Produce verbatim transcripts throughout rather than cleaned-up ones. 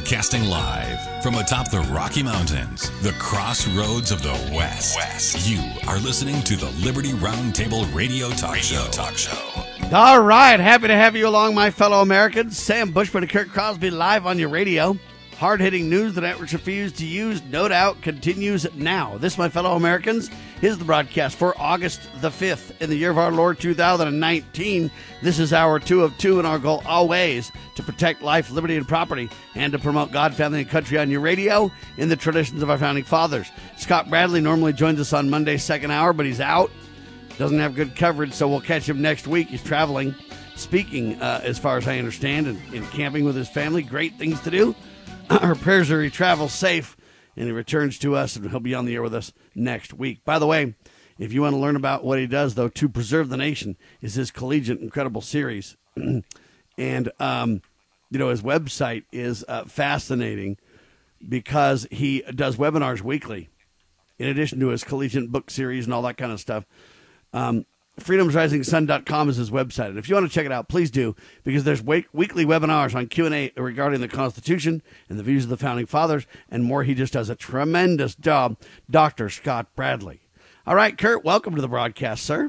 Broadcasting live from atop the Rocky Mountains, the crossroads of the West. West. You are listening to the Liberty Roundtable Radio Talk Radio Show. Talk Show. All right, happy to have you along, my fellow Americans. Sam Bushman and Kurt Crosby live on your radio. Hard-hitting news the networks refuse to use, no doubt, continues now. This, my fellow Americans, is the broadcast for August the fifth in the year of our Lord two thousand nineteen. This is hour two of two, and our goal always to protect life, liberty, and property, and to promote God, family, and country on your radio in the traditions of our founding fathers. Scott Bradley normally joins us on Monday's second hour, but he's out. Doesn't have good coverage, so we'll catch him next week. He's traveling, speaking, uh, as far as I understand, and, and camping with his family. Great things to do. Our prayers are he travels safe, and he returns to us, and he'll be on the air with us next week. By the way, if you want to learn about what he does, though, to preserve the nation is his collegiate incredible series. and, um, you know, his website is uh, fascinating because he does webinars weekly, in addition to his collegiate book series and all that kind of stuff. Um, freedoms rising sun dot com is his website. And if you want to check it out, please do, because there's week- weekly webinars on Q and A regarding the Constitution and the views of the Founding Fathers and more. He just does a tremendous job, Doctor Scott Bradley. All right, Kurt, welcome to the broadcast, sir.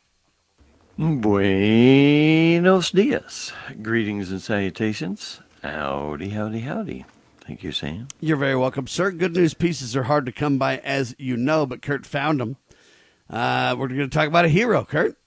Buenos dias. Greetings and salutations. Howdy, howdy, howdy. Thank you, Sam. You're very welcome, sir. Good news pieces are hard to come by, as you know, but Kurt found them. Uh, we're going to talk about a hero, Kurt.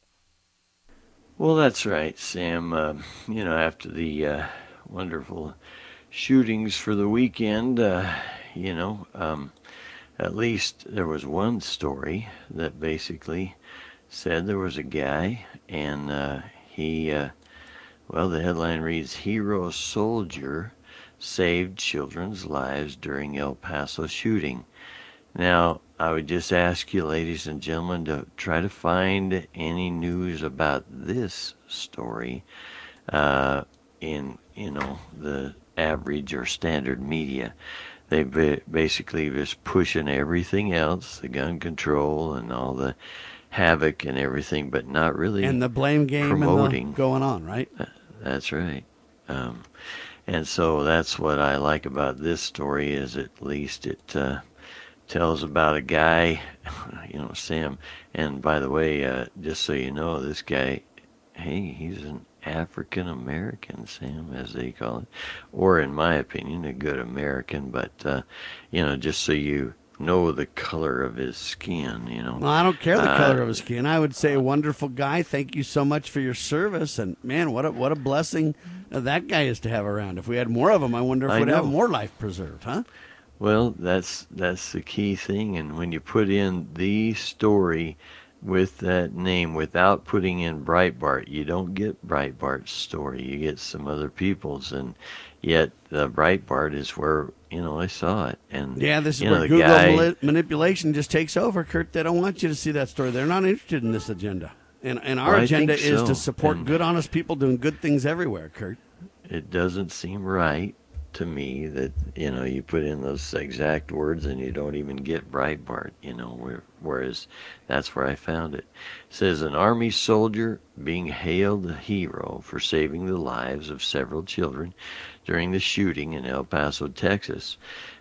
Well, that's right, Sam. Uh, you know, after the uh, wonderful shootings for the weekend, uh, you know, um, at least there was one story that basically said there was a guy, and uh, he, uh, well, the headline reads, "Hero Soldier Saved Children's Lives During El Paso Shooting." Now, I would just ask you, ladies and gentlemen, to try to find any news about this story uh, in, you know, the average or standard media. They basically just pushing everything else, the gun control and all the havoc and everything, but not really and the blame game promoting and the going on, right? That's right. Um, and so that's what I like about this story, is at least it uh, tells about a guy, you know, Sam. And by the way, uh, just so you know, this guy, hey, he's an African American, Sam, as they call it, or in my opinion, a good American. But uh, you know, just so you know the color of his skin, you know. Well, I don't care the uh, color of his skin. I would say, wonderful guy. Thank you so much for your service. And man, what a what a blessing that guy is to have around. If we had more of them, I wonder if I we'd know. have more life preserved, huh? Well, that's that's the key thing, and when you put in the story with that name without putting in Breitbart, you don't get Breitbart's story. You get some other people's, and yet the Breitbart is where, you know, I saw it. And yeah, this is you where know, Google guy, mali- manipulation just takes over, Kurt. They don't want you to see that story. They're not interested in this agenda, and and our Well, I agenda think is so. to support And good, honest people doing good things everywhere, Kurt. it doesn't seem right to me that, you know, you put in those exact words and you don't even get Breitbart, you know, where, whereas that's where I found it. It says, an Army soldier being hailed a hero for saving the lives of several children during the shooting in El Paso, Texas.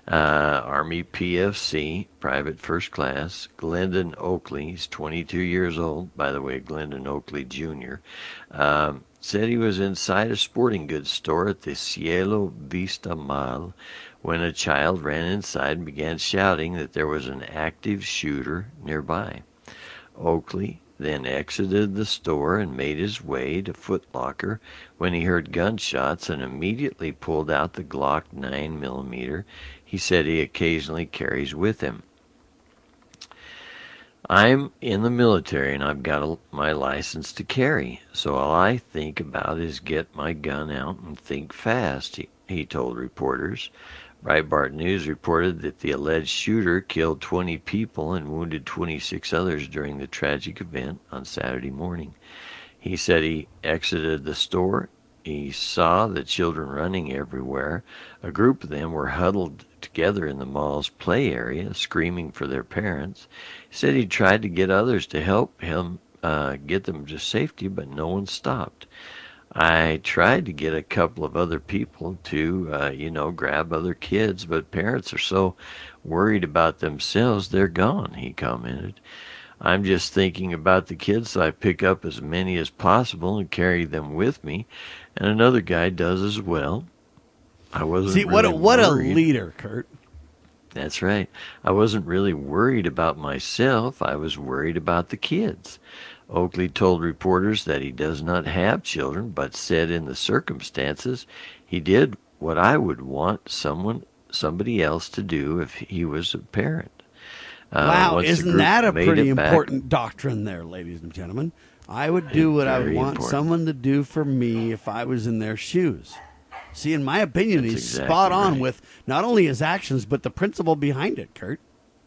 Uh, Army P F C, Private First Class, Glendon Oakley, he's twenty-two years old, by the way, Glendon Oakley Junior, um, said he was inside a sporting goods store at the Cielo Vista Mall when a child ran inside and began shouting that there was an active shooter nearby. Oakley then exited the store and made his way to Foot Locker when he heard gunshots and immediately pulled out the Glock nine millimeter he said he occasionally carries with him. I'm in the military and I've got a, my license to carry, so all I think about is get my gun out and think fast, he, he told reporters. Breitbart News reported that the alleged shooter killed twenty people and wounded twenty-six others during the tragic event on Saturday morning. He said he exited the store. He saw the children running everywhere. A group of them were huddled together in the mall's play area, screaming for their parents. He said he tried to get others to help him uh, get them to safety, but no one stopped. I tried to get a couple of other people to, uh, you know, grab other kids, but parents are so worried about themselves, they're gone, he commented. I'm just thinking about the kids, so I pick up as many as possible and carry them with me, and another guy does as well. I wasn't See, what really a, what a worried. leader, Kurt. That's right. I wasn't really worried about myself. I was worried about the kids. Oakley told reporters that he does not have children, but said in the circumstances he did what I would want someone, somebody else to do if he was a parent. Uh, Wow, once the isn't group that a made pretty it back- important doctrine there, ladies and gentlemen? I would do what I would Very want important. someone to do for me if I was in their shoes. See, in my opinion, That's he's exactly spot on right. with not only his actions, but the principle behind it, Kurt.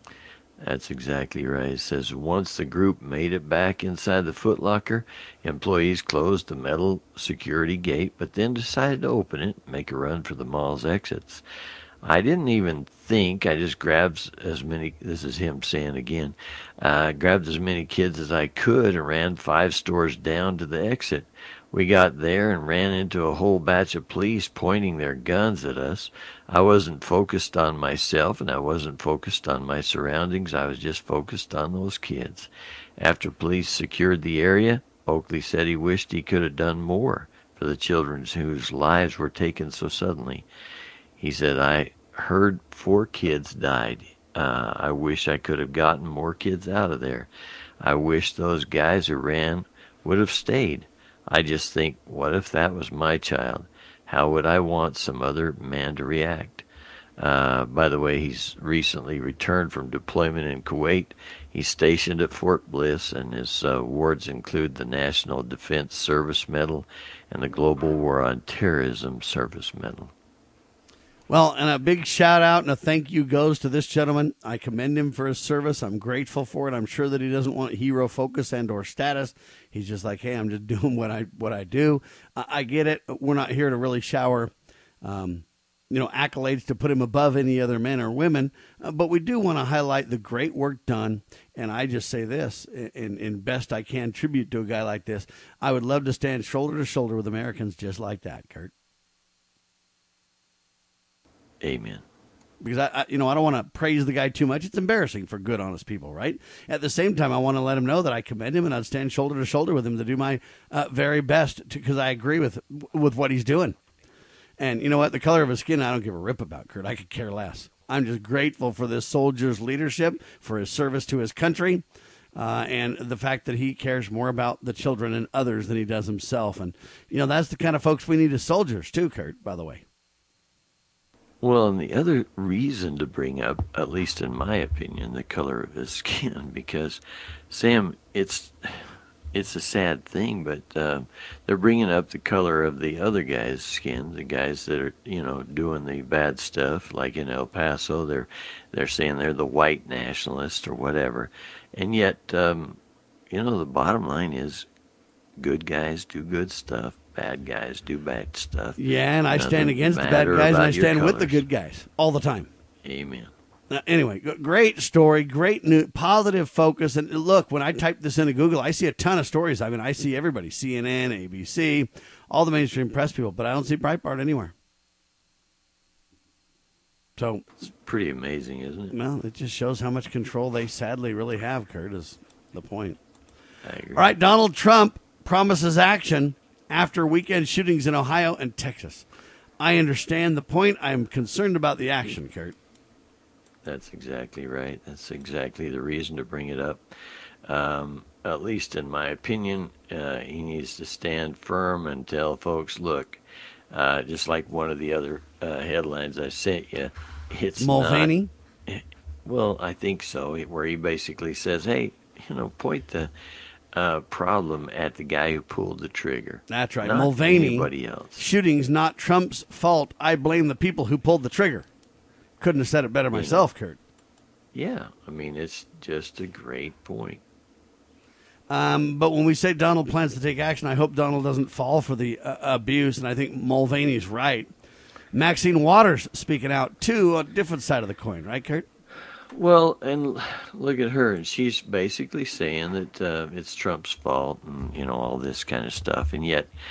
That's exactly right. It says once the group made it back inside the Foot Locker, employees closed the metal security gate, but then decided to open it and make a run for the mall's exits. I didn't even think. I just grabbed as many, this is him saying again, uh, grabbed as many kids as I could and ran five stores down to the exit. We got there and ran into a whole batch of police pointing their guns at us. I wasn't focused on myself and I wasn't focused on my surroundings. I was just focused on those kids. After police secured the area, Oakley said he wished he could have done more for the children whose lives were taken so suddenly. He said, I heard four kids died. Uh, I wish I could have gotten more kids out of there. I wish those guys who ran would have stayed. I just think, what if that was my child? How would I want some other man to react? Uh, by the way, he's recently returned from deployment in Kuwait. He's stationed at Fort Bliss, and his uh, awards include the National Defense Service Medal and the Global War on Terrorism Service Medal. Well, and a big shout out and a thank you goes to this gentleman. I commend him for his service. I'm grateful for it. I'm sure that he doesn't want hero focus and or status. He's just like, hey, I'm just doing what I what I do. I, I get it. We're not here to really shower, um, you know, accolades to put him above any other men or women, uh, but we do want to highlight the great work done. And I just say this, in, in best I can tribute to a guy like this, I would love to stand shoulder to shoulder with Americans just like that, Kurt. Amen. Because I, I, you know, I don't want to praise the guy too much. It's embarrassing for good, honest people, right? At the same time, I want to let him know that I commend him and I'd stand shoulder to shoulder with him to do my uh, very best because I agree with with what he's doing. And you know what? The color of his skin, I don't give a rip about, Kurt. I could care less. I'm just grateful for this soldier's leadership, for his service to his country, uh, and the fact that he cares more about the children and others than he does himself. And you know, that's the kind of folks we need as soldiers too, Kurt. By the way. Well, and the other reason to bring up, at least in my opinion, the color of his skin, because, Sam, it's it's a sad thing, but uh, they're bringing up the color of the other guy's skin, the guys that are, you know, doing the bad stuff, like in El Paso. They're they're saying they're the white nationalists or whatever, and yet, um, you know, the bottom line is, good guys do good stuff. Bad guys do bad stuff. Yeah, and I Doesn't stand against the bad matter guys, and about I your stand with the colors. good guys all the time. Amen. Uh, anyway, g- great story, great new, positive focus. And look, when I type this into Google, I see a ton of stories. I mean, I see everybody, C N N, A B C, all the mainstream press people, but I don't see Breitbart anywhere. So, It's pretty amazing, isn't it? well, it just shows how much control they sadly really have, Kurt, is the point. I agree. All right, Donald Trump promises action after weekend shootings in Ohio and Texas. I understand the point. I'm concerned about the action, Kurt. That's exactly right. That's exactly the reason to bring it up. Um, at least in my opinion, uh, he needs to stand firm and tell folks, look, uh, just like one of the other uh, headlines I sent you, it's Mulvaney? not... Well, I think so, where he basically says, hey, you know, point the uh, problem at the guy who pulled the trigger. That's right. Not Mulvaney. anybody else. Shooting's not Trump's fault. I blame the people who pulled the trigger. Couldn't have said it better myself, Kurt. Yeah, I mean, it's just a great point. Um, but when we say Donald plans to take action, I hope Donald doesn't fall for the uh, abuse, and I think Mulvaney's right. Maxine Waters speaking out, too, on a different side of the coin, right, Kurt? Well, and look at her, and she's basically saying that uh, it's Trump's fault and, you know, all this kind of stuff. And yet,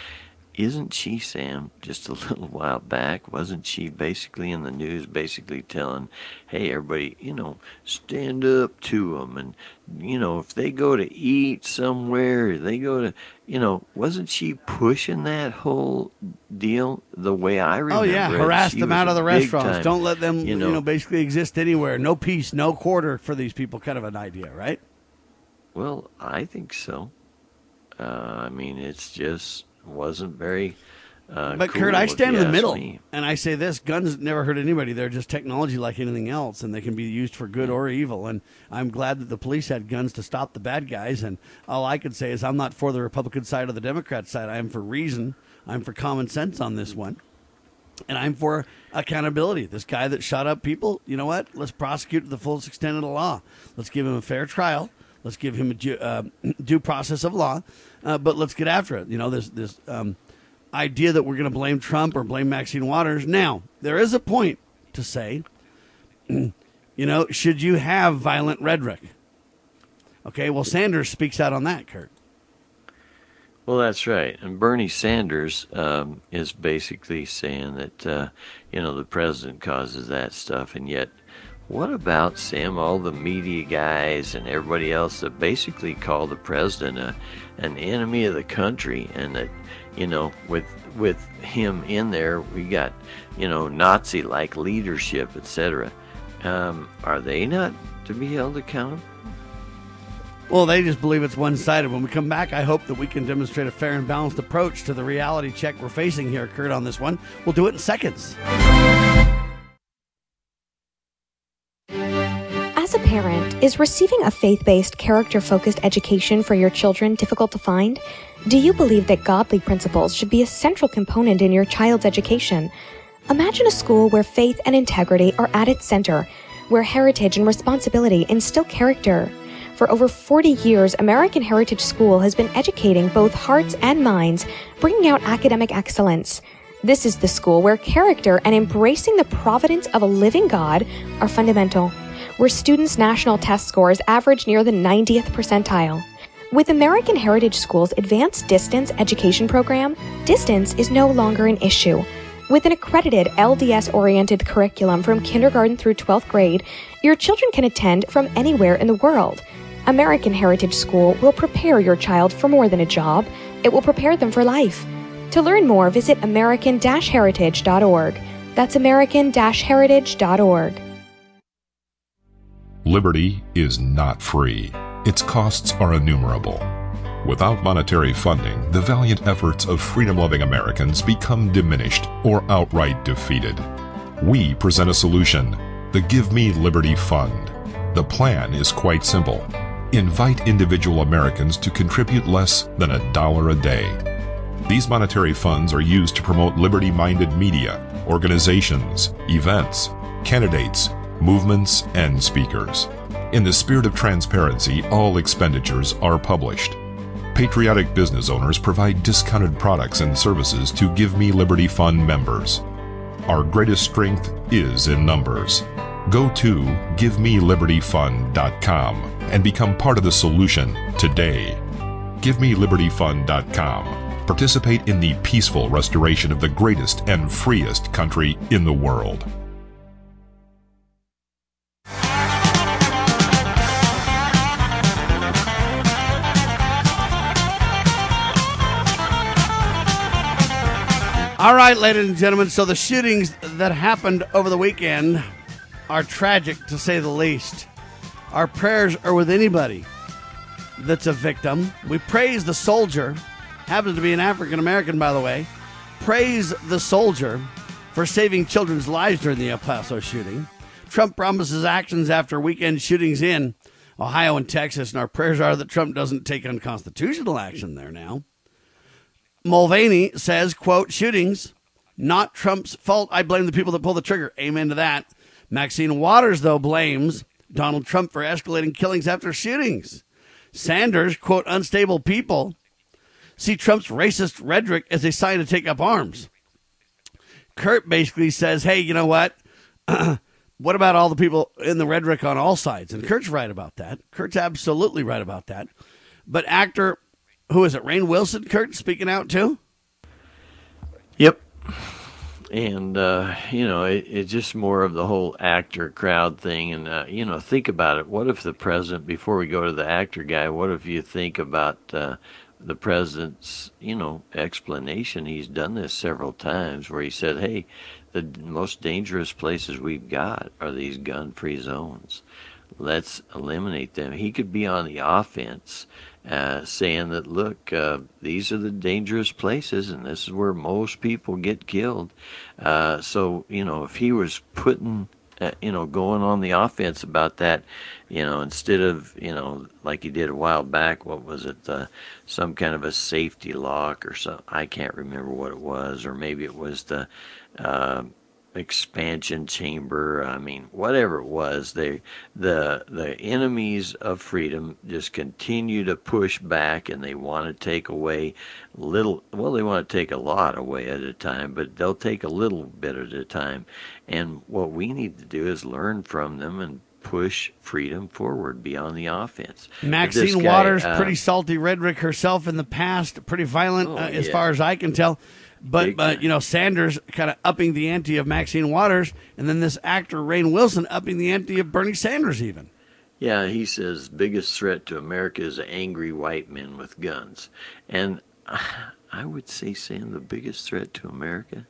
isn't she, Sam, just a little while back, wasn't she basically in the news basically telling, hey, everybody, you know, stand up to them, and, you know, if they go to eat somewhere, they go to, you know, wasn't she pushing that whole deal the way I remember Oh, yeah, it? harass She them was out of the a big restaurants. time, Don't let them, you you know, know, basically exist anywhere. No peace, no quarter for these people, kind of an idea, right? Well, I think so. Uh, I mean, it's just wasn't very uh, But, cool, Kurt, I if stand you in the ask middle, me. and I say this, guns never hurt anybody. They're just technology like anything else, and they can be used for good or evil. And I'm glad that the police had guns to stop the bad guys, and all I can say is I'm not for the Republican side or the Democrat side. I am for reason. I'm for common sense on this one. And I'm for accountability. This guy that shot up people, you know what? Let's prosecute to the fullest extent of the law. Let's give him a fair trial. Let's give him a due, uh, due process of law, uh, but let's get after it. You know, this this um, idea that we're going to blame Trump or blame Maxine Waters. Now, there is a point to say, you know, should you have violent rhetoric? Okay, well, Sanders speaks out on that, Kurt. Well, that's right. And Bernie Sanders um, is basically saying that, uh, you know, the president causes that stuff, and yet what about, Sam, all the media guys and everybody else that basically call the president a, an enemy of the country, and that, you know, with with him in there, we got, you know, Nazi-like leadership, et cetera. Um, are they not to be held accountable? Well, they just believe it's one-sided. When we come back, I hope that we can demonstrate a fair and balanced approach to the reality check we're facing here, Kurt, on this one. We'll do it in seconds. As a parent, is receiving a faith-based, character-focused education for your children difficult to find? Do you believe that godly principles should be a central component in your child's education? Imagine a school where faith and integrity are at its center, where heritage and responsibility instill character. For over forty years, American Heritage School has been educating both hearts and minds, bringing out academic excellence. This is the school where character and embracing the providence of a living God are fundamental, where students' national test scores average near the ninetieth percentile. With American Heritage School's advanced distance education program, distance is no longer an issue. With an accredited L D S-oriented curriculum from kindergarten through twelfth grade, your children can attend from anywhere in the world. American Heritage School will prepare your child for more than a job. It will prepare them for life. To learn more, visit american heritage dot org. That's american heritage dot org. Liberty is not free. Its costs are innumerable. Without monetary funding, the valiant efforts of freedom-loving Americans become diminished or outright defeated. We present a solution, the Give Me Liberty Fund. The plan is quite simple. Invite individual Americans to contribute less than a dollar a day. These monetary funds are used to promote liberty-minded media, organizations, events, candidates, movements, and speakers. In the spirit of transparency, all expenditures are published. Patriotic business owners provide discounted products and services to Give Me Liberty Fund members. Our greatest strength is in numbers. Go to give me liberty fund dot com and become part of the solution today. give me liberty fund dot com. Participate in the peaceful restoration of the greatest and freest country in the world. All right, ladies and gentlemen, so the shootings that happened over the weekend are tragic, to say the least. Our prayers are with anybody that's a victim. We praise the soldier, happens to be an African-American, by the way. Praise the soldier for saving children's lives during the El Paso shooting. Trump promises actions after weekend shootings in Ohio and Texas, and our prayers are that Trump doesn't take unconstitutional action there now. Mulvaney says, quote, shootings, not Trump's fault. I blame the people that pull the trigger. Amen to that. Maxine Waters, though, blames Donald Trump for escalating killings after shootings. Sanders, quote, unstable people see Trump's racist rhetoric as a sign to take up arms. Kurt basically says, hey, you know what? What about all the people in the rhetoric on all sides? And Kurt's right about that. Kurt's absolutely right about that. But actor... Who is it? Rainn Wilson, Kurt, speaking out too? Yep. And, uh, you know, it, it's just more of the whole actor crowd thing. And, uh, you know, think about it. What if the president, before we go to the actor guy, what if you think about uh, the president's, you know, explanation? He's done this several times where he said, hey, the most dangerous places we've got are these gun-free zones. Let's eliminate them. He could be on the offense, uh, saying that, look, uh, these are the dangerous places, and this is where most people get killed. Uh, so, you know, if he was putting, uh, you know, going on the offense about that, you know, instead of, you know, like he did a while back, what was it, uh, some kind of a safety lock or something, I can't remember what it was, or maybe it was the, uh, expansion chamber, I mean, whatever it was, they, the the enemies of freedom just continue to push back, and they want to take away little, well, they want to take a lot away at a time, but they'll take a little bit at a time. And what we need to do is learn from them and push freedom forward beyond the offense. Maxine guy, Waters, uh, pretty salty rhetoric herself in the past, pretty violent Oh, uh, as yeah. far as I can tell. But, Big but time. you know, Sanders kind of upping the ante of Maxine Waters, and then this actor, Rainn Wilson, upping the ante of Bernie Sanders even. Yeah, he says biggest threat to America is angry white men with guns. And I would say, Sam, the biggest threat to America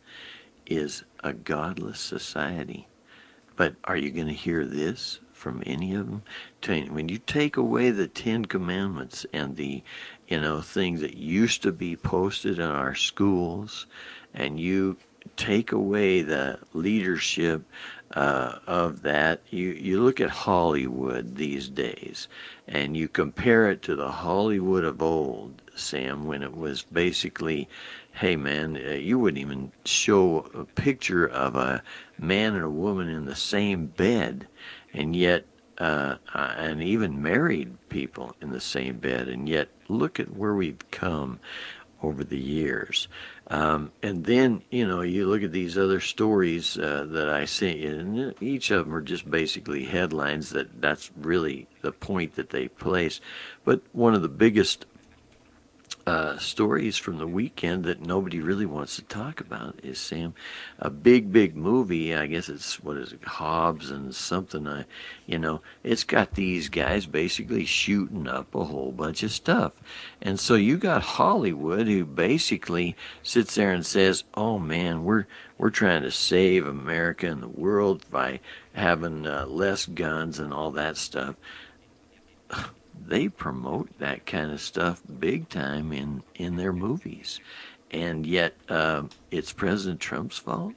is a godless society. But are you going to hear this from any of them? When you take away the Ten Commandments and the, you know, things that used to be posted in our schools, and you take away the leadership uh, of that, you, you look at Hollywood these days, and you compare it to the Hollywood of old, Sam, when it was basically, hey man, uh, you wouldn't even show a picture of a man and a woman in the same bed, and yet, uh, uh, and even married people in the same bed, and yet look at where we've come over the years. Um, and then, you know, you look at these other stories uh, that I sent you, and each of them are just basically headlines that that's really the point that they place. But one of the biggest Uh, stories from the weekend that nobody really wants to talk about is, Sam, a big, big movie. I guess it's, what is it, Hobbs and something. I, you know, it's got these guys basically shooting up a whole bunch of stuff. And so you got Hollywood, who basically sits there and says, oh man, we're we're trying to save America and the world by having uh, less guns and all that stuff. They promote that kind of stuff big time in, in their movies. And yet, uh, it's President Trump's fault?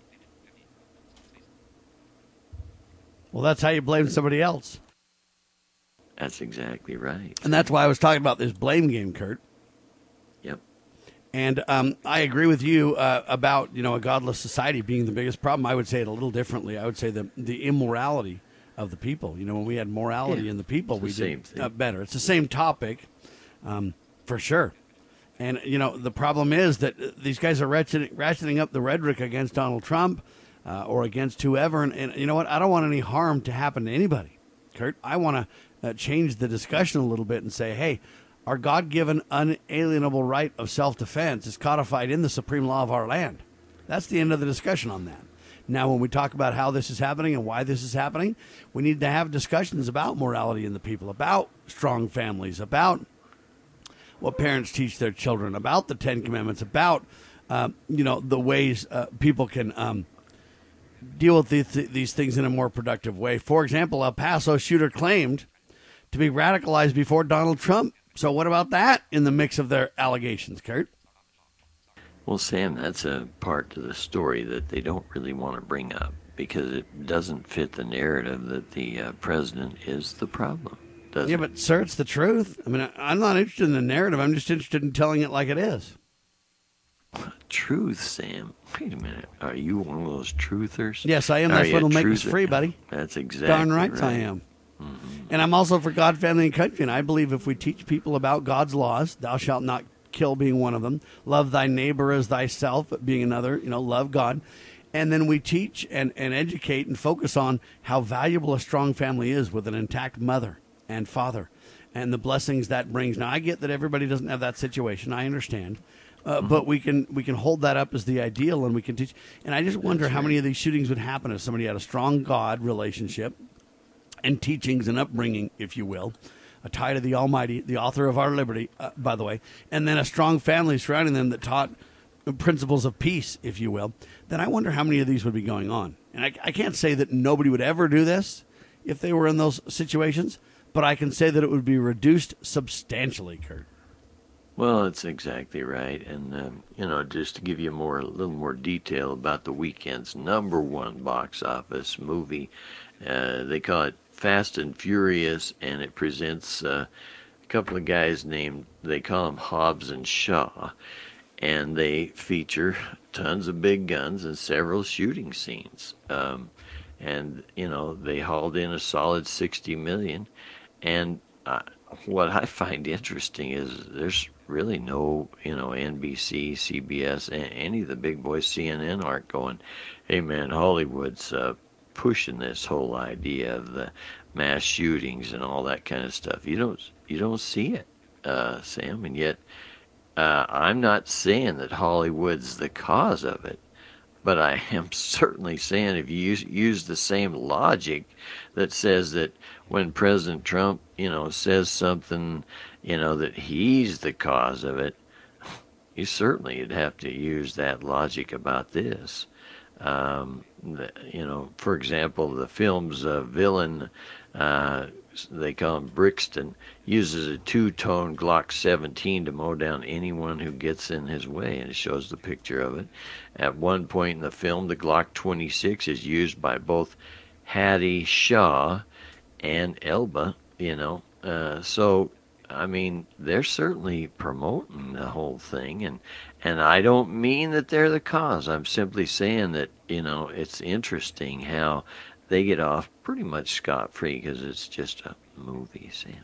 Well, that's how you blame somebody else. That's exactly right. And that's why I was talking about this blame game, Kurt. Yep. And um, I agree with you uh, about, you know, a godless society being the biggest problem. I would say it a little differently. I would say the the immorality of the people. You know, when we had morality Yeah, in the people, it's we the same did thing. uh, better. It's the same topic, um, for sure. And, you know, the problem is that uh, these guys are ratcheting, ratcheting up the rhetoric against Donald Trump uh, or against whoever. And, and you know what? I don't want any harm to happen to anybody, Kurt. I want to uh, change the discussion a little bit and say, hey, our God-given unalienable right of self-defense is codified in the supreme law of our land. That's the end of the discussion on that. Now, when we talk about how this is happening and why this is happening, we need to have discussions about morality in the people, about strong families, about what parents teach their children, about the Ten Commandments, about, uh, you know, the ways uh, people can um, deal with these, these things in a more productive way. For example, El Paso shooter claimed to be radicalized before Donald Trump. So what about that in the mix of their allegations, Kurt? Well, Sam, that's a part to the story that they don't really want to bring up because it doesn't fit the narrative that the uh, president is the problem, does Yeah, it? but, sir, it's the truth. I mean, I- I'm not interested in the narrative. I'm just interested in telling it like it is. Truth, Sam. Wait a minute. Are you one of those truthers? Yes, I am. Are That's you what'll a make us truther? free, buddy. That's exactly Darn right, right. I am. And I'm also for God, family, and country. And I believe if we teach people about God's laws, thou shalt not kill being one of them, love thy neighbor as thyself being another, you know, love God. And then we teach and, and educate and focus on how valuable a strong family is with an intact mother and father and the blessings that brings. Now, I get that everybody doesn't have that situation. I understand. Uh, mm-hmm. But we can we can hold that up as the ideal, and we can teach. And I just wonder That's how right. many of these shootings would happen if somebody had a strong God relationship and teachings and upbringing, if you will, a tie to the Almighty, the author of our liberty, uh, by the way, and then a strong family surrounding them that taught principles of peace, if you will. Then I wonder how many of these would be going on. And I, I can't say that nobody would ever do this if they were in those situations, but I can say that it would be reduced substantially, Kurt. Well, that's exactly right. And, um, you know, just to give you more, a little more detail about the weekend's number one box office movie, uh, they call it Fast and Furious, and it presents uh, a couple of guys named, they call them Hobbs and Shaw, and they feature tons of big guns and several shooting scenes. Um, and, you know, they hauled in a solid sixty million dollars. And uh, what I find interesting is there's really no, you know, N B C, C B S, any of the big boys, C N N aren't going, hey, man, Hollywood's uh, pushing this whole idea of the mass shootings and all that kind of stuff. You don't, you don't see it, uh, Sam, and yet uh, I'm not saying that Hollywood's the cause of it, but I am certainly saying if you use, use the same logic that says that when President Trump, you know, says something, you know, that he's the cause of it, you certainly would have to use that logic about this. Um, the, you know, for example, the film's uh, villain, uh, they call him Brixton, uses a two-tone Glock seventeen to mow down anyone who gets in his way, and it shows the picture of it. At one point in the film, the Glock twenty-six is used by both Hattie Shaw and Elba, you know. Uh, so, I mean, they're certainly promoting the whole thing, and and I don't mean that they're the cause. I'm simply saying that, you know, it's interesting how they get off pretty much scot-free because it's just a movie, Sam.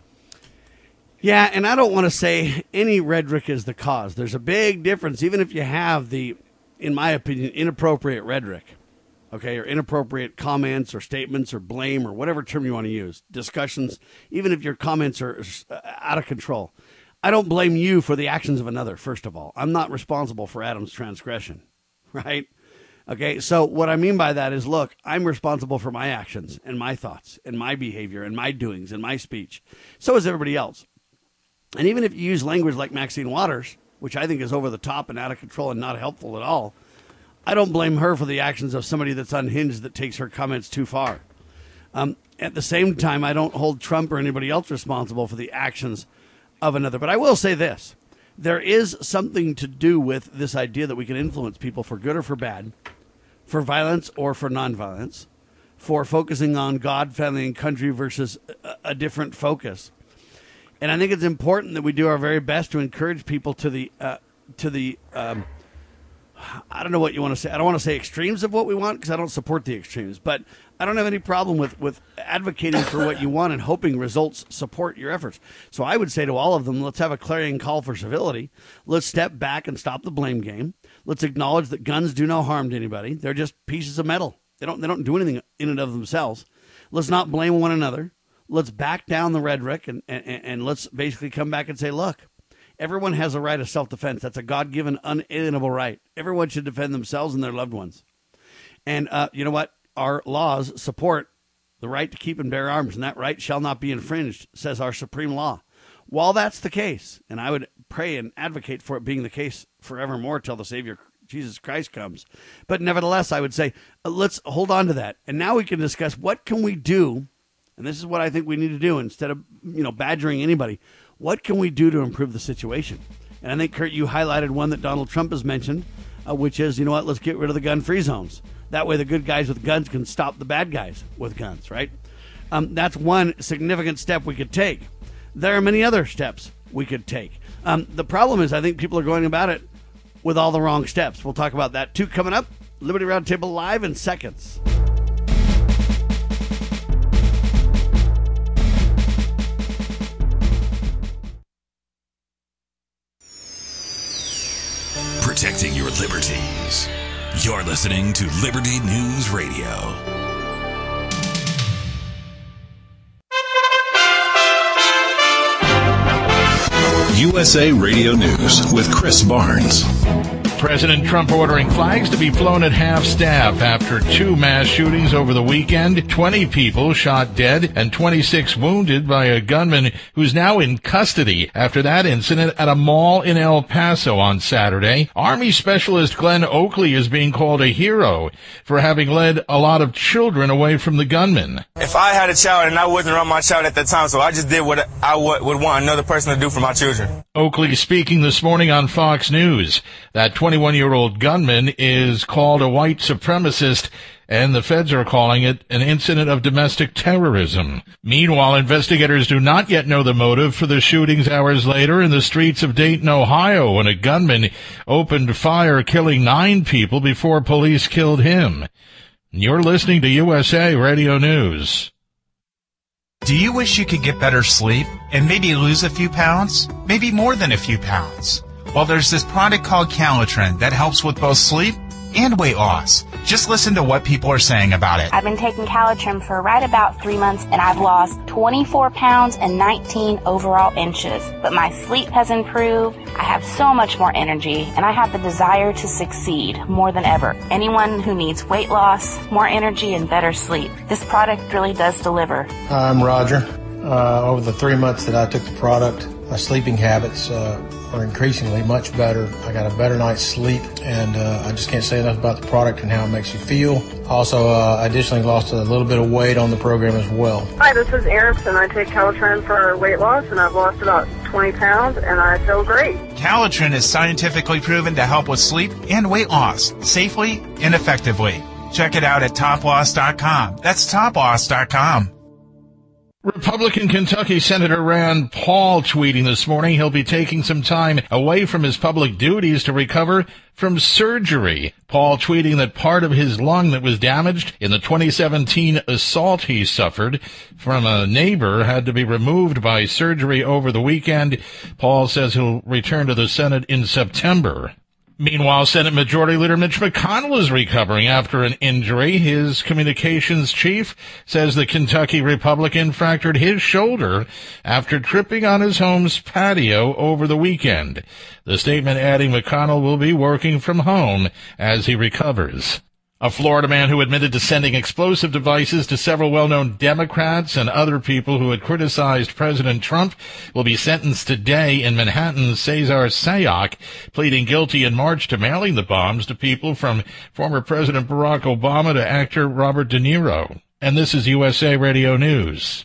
Yeah, and I don't want to say any rhetoric is the cause. There's a big difference, even if you have the, in my opinion, inappropriate rhetoric, okay, or inappropriate comments or statements or blame or whatever term you want to use, discussions, even if your comments are out of control. I don't blame you for the actions of another, first of all. I'm not responsible for Adam's transgression, right? Okay, so what I mean by that is, look, I'm responsible for my actions and my thoughts and my behavior and my doings and my speech. So is everybody else. And even if you use language like Maxine Waters, which I think is over the top and out of control and not helpful at all, I don't blame her for the actions of somebody that's unhinged that takes her comments too far. Um, at the same time, I don't hold Trump or anybody else responsible for the actions of another. But I will say this. There is something to do with this idea that we can influence people for good or for bad, for violence or for nonviolence, for focusing on God, family, and country versus a, a different focus. And I think it's important that we do our very best to encourage people to the, uh, to the um, I don't know what you want to say. I don't want to say extremes of what we want because I don't support the extremes. But I don't have any problem with, with advocating for what you want and hoping results support your efforts. So I would say to all of them, let's have a clarion call for civility. Let's step back and stop the blame game. Let's acknowledge that guns do no harm to anybody. They're just pieces of metal. They don't, they don't do anything in and of themselves. Let's not blame one another. Let's back down the rhetoric and, and, and let's basically come back and say, look, everyone has a right of self-defense. That's a God-given, unalienable right. Everyone should defend themselves and their loved ones. And uh, you know what? Our laws support the right to keep and bear arms, and that right shall not be infringed, says our supreme law. While that's the case, and I would pray and advocate for it being the case forevermore till the Savior Jesus Christ comes, but nevertheless, I would say, uh, let's hold on to that. And now we can discuss what can we do, and this is what I think we need to do instead of, you know, badgering anybody. What can we do to improve the situation? And I think, Kurt, you highlighted one that Donald Trump has mentioned, uh, which is, you know what, let's get rid of the gun-free zones. That way the good guys with guns can stop the bad guys with guns, right? Um, that's one significant step we could take. There are many other steps we could take. Um, the problem is I think people are going about it with all the wrong steps. We'll talk about that, too, coming up. Liberty Roundtable live in seconds. Protecting your liberties. You're listening to Liberty News Radio. U S A Radio News with Chris Barnes. President Trump ordering flags to be flown at half-staff after two mass shootings over the weekend. twenty people shot dead and twenty-six wounded by a gunman who's now in custody after that incident at a mall in El Paso on Saturday. Army Specialist Glenn Oakley is being called a hero for having led a lot of children away from the gunman. If I had a child and I wasn't around my child at that time, so I just did what I would want another person to do for my children. Oakley speaking this morning on Fox News. That twenty-one-year-old gunman is called a white supremacist, and the feds are calling it an incident of domestic terrorism. Meanwhile, investigators do not yet know the motive for the shootings hours later in the streets of Dayton, Ohio, when a gunman opened fire, killing nine people before police killed him. You're listening to U S A Radio News. Do you wish you could get better sleep and maybe lose a few pounds? Maybe more than a few pounds? Well, there's this product called Calitrin that helps with both sleep and weight loss. Just listen to what people are saying about it. I've been taking Calitrin for right about three months, and I've lost twenty-four pounds and nineteen overall inches. But my sleep has improved, I have so much more energy, and I have the desire to succeed more than ever. Anyone who needs weight loss, more energy, and better sleep, this product really does deliver. Hi, I'm Roger. Uh, over the three months that I took the product, my sleeping habits uh, are increasingly much better. I got a better night's sleep, and uh, I just can't say enough about the product and how it makes you feel. Also, uh, I additionally lost a little bit of weight on the program as well. Hi, this is Erin, I take Calitrin for weight loss, and I've lost about twenty pounds, and I feel great. Calitrin is scientifically proven to help with sleep and weight loss safely and effectively. Check it out at top loss dot com. That's top loss dot com. Republican Kentucky Senator Rand Paul tweeting this morning he'll be taking some time away from his public duties to recover from surgery. Paul tweeting that part of his lung that was damaged in the twenty seventeen assault he suffered from a neighbor had to be removed by surgery over the weekend. Paul says he'll return to the Senate in September. Meanwhile, Senate Majority Leader Mitch McConnell is recovering after an injury. His communications chief says the Kentucky Republican fractured his shoulder after tripping on his home's patio over the weekend. The statement adding McConnell will be working from home as he recovers. A Florida man who admitted to sending explosive devices to several well-known Democrats and other people who had criticized President Trump will be sentenced today in Manhattan. Cesar Sayoc pleading guilty in March to mailing the bombs to people from former President Barack Obama to actor Robert De Niro. And this is U S A Radio News.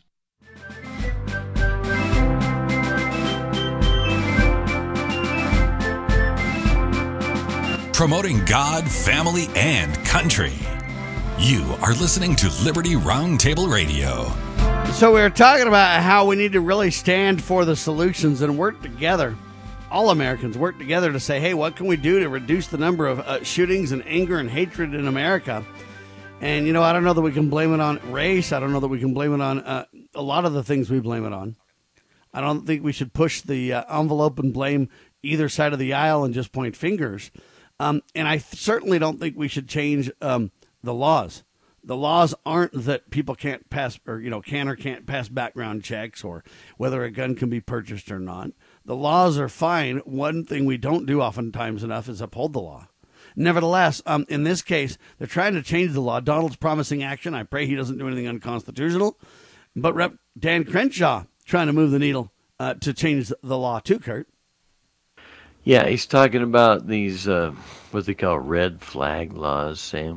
Promoting God, family, and country. You are listening to Liberty Roundtable Radio. So we were talking about how we need to really stand for the solutions and work together. All Americans work together to say, hey, what can we do to reduce the number of uh, shootings and anger and hatred in America? And, you know, I don't know that we can blame it on race. I don't know that we can blame it on uh, a lot of the things we blame it on. I don't think we should push the uh, envelope and blame either side of the aisle and just point fingers. Um, and I th- certainly don't think we should change um, the laws. The laws aren't that people can't pass or, you know, can or can't pass background checks or whether a gun can be purchased or not. The laws are fine. One thing we don't do oftentimes enough is uphold the law. Nevertheless, um, in this case, they're trying to change the law. Donald's promising action. I pray he doesn't do anything unconstitutional. But Rep Dan Crenshaw trying to move the needle uh, to change the law too, Kurt. Yeah, he's talking about these, uh, what they call red flag laws, Sam.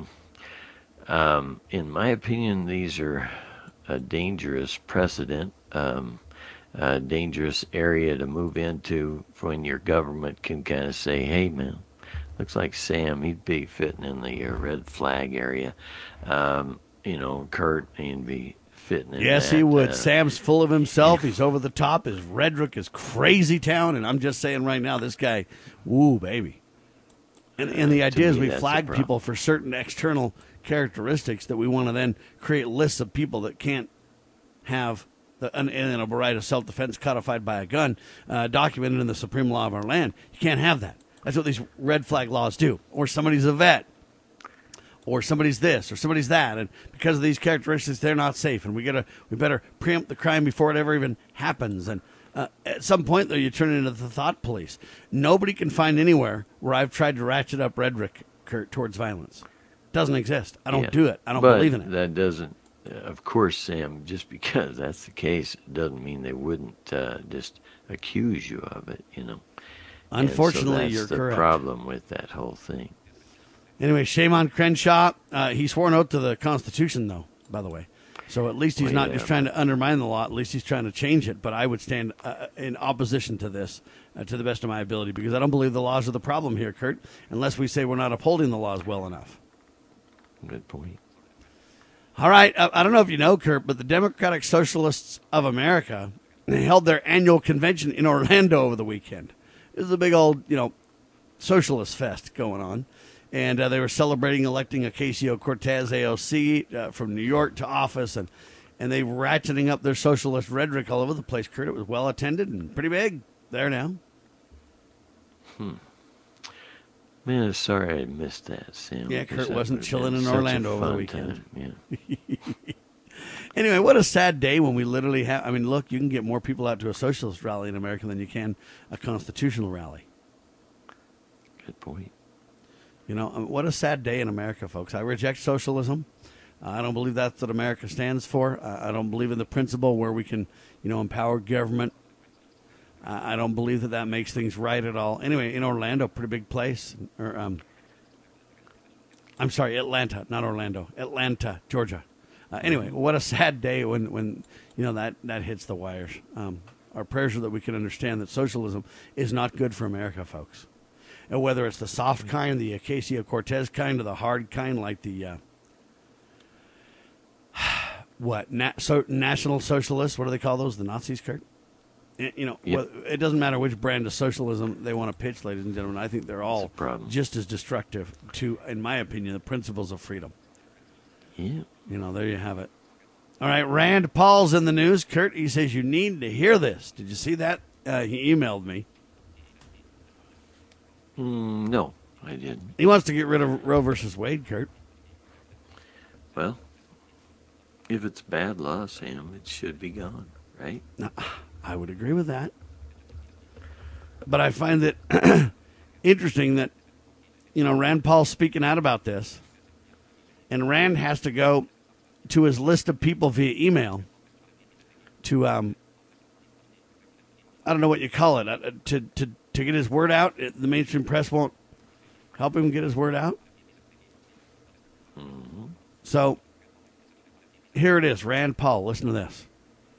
Um, in my opinion, these are a dangerous precedent, um, a dangerous area to move into when your government can kind of say, hey, man, looks like Sam, he'd be fitting in the uh, red flag area. Um, you know, Kurt, he'd be fitting in Yes, that, he would. Uh, Sam's full of himself. He's over the top. His rhetoric is crazy town. And I'm just saying right now, this guy, woo, baby. And, and the Uh, idea is me, we that's flag the problem. people for certain external characteristics that we want to then create lists of people that can't have the unalienable right of self-defense codified by a gun, uh, documented in the supreme law of our land. You can't have that. That's what these red flag laws do. Or somebody's a vet. Or somebody's this, or somebody's that, and because of these characteristics, they're not safe, and we gotta, we better preempt the crime before it ever even happens. And Uh, at some point, though, you turn into the thought police. Nobody can find anywhere where I've tried to ratchet up rhetoric, Kurt, towards violence. It doesn't exist. I don't Yeah. do it. I don't but believe in it. That doesn't, uh, of course, Sam, just because that's the case, it doesn't mean they wouldn't uh, just accuse you of it, you know. Unfortunately, and so you're that's the correct. problem with that whole thing. Anyway, shame on Crenshaw. Uh, he swore an oath to the Constitution, though, by the way. So at least he's Well, not yeah, just trying to undermine the law. At least he's trying to change it. But I would stand uh, in opposition to this uh, to the best of my ability because I don't believe the laws are the problem here, Kurt, unless we say we're not upholding the laws well enough. Good point. All right. Uh, I don't know if you know, Kurt, but the Democratic Socialists of America held their annual convention in Orlando over the weekend. It was a big old, you know, socialist fest going on. And uh, they were celebrating electing Ocasio-Cortez, A O C, uh, from New York to office. And, and they were ratcheting up their socialist rhetoric all over the place, Kurt. It was well attended and pretty big there now. Hmm. Man, sorry I missed that, Sam. Yeah, because Kurt that wasn't would've chilling been in such a Orlando over the fun weekend. time, Yeah. Anyway, what a sad day when we literally have... I mean, look, you can get more people out to a socialist rally in America than you can a constitutional rally. Good point. You know, I mean, what a sad day in America, folks. I reject socialism. Uh, I don't believe that's what America stands for. Uh, I don't believe in the principle where we can, you know, empower government. Uh, I don't believe that that makes things right at all. Anyway, in Orlando, pretty big place. Or, um, I'm sorry, Atlanta, not Orlando. Atlanta, Georgia. Uh, anyway, what a sad day when, when you know, that, that hits the wires. Um, our prayers are that we can understand that socialism is not good for America, folks. And whether it's the soft kind, the Ocasio-Cortez kind, or the hard kind, like the, uh, what, Na- so, National Socialists, what do they call those, the Nazis, Kurt? You know, Yep. well, it doesn't matter which brand of socialism they want to pitch, ladies and gentlemen. I think they're all just as destructive to, in my opinion, the principles of freedom. Yeah. You know, there you have it. All right, Rand Paul's in the news. Kurt, he says you need to hear this. Did you see that? Uh, he emailed me. Mm, no, I didn't. He wants to get rid of Roe versus Wade, Kurt. Well, if it's bad law, Sam, it should be gone, right? No, I would agree with that. But I find it interesting that, you know, Rand Paul's speaking out about this, and Rand has to go to his list of people via email to, um, I don't know what you call it, uh, to, to, to get his word out. The mainstream press won't help him get his word out. Mm-hmm. So here it is, Rand Paul. Listen to this.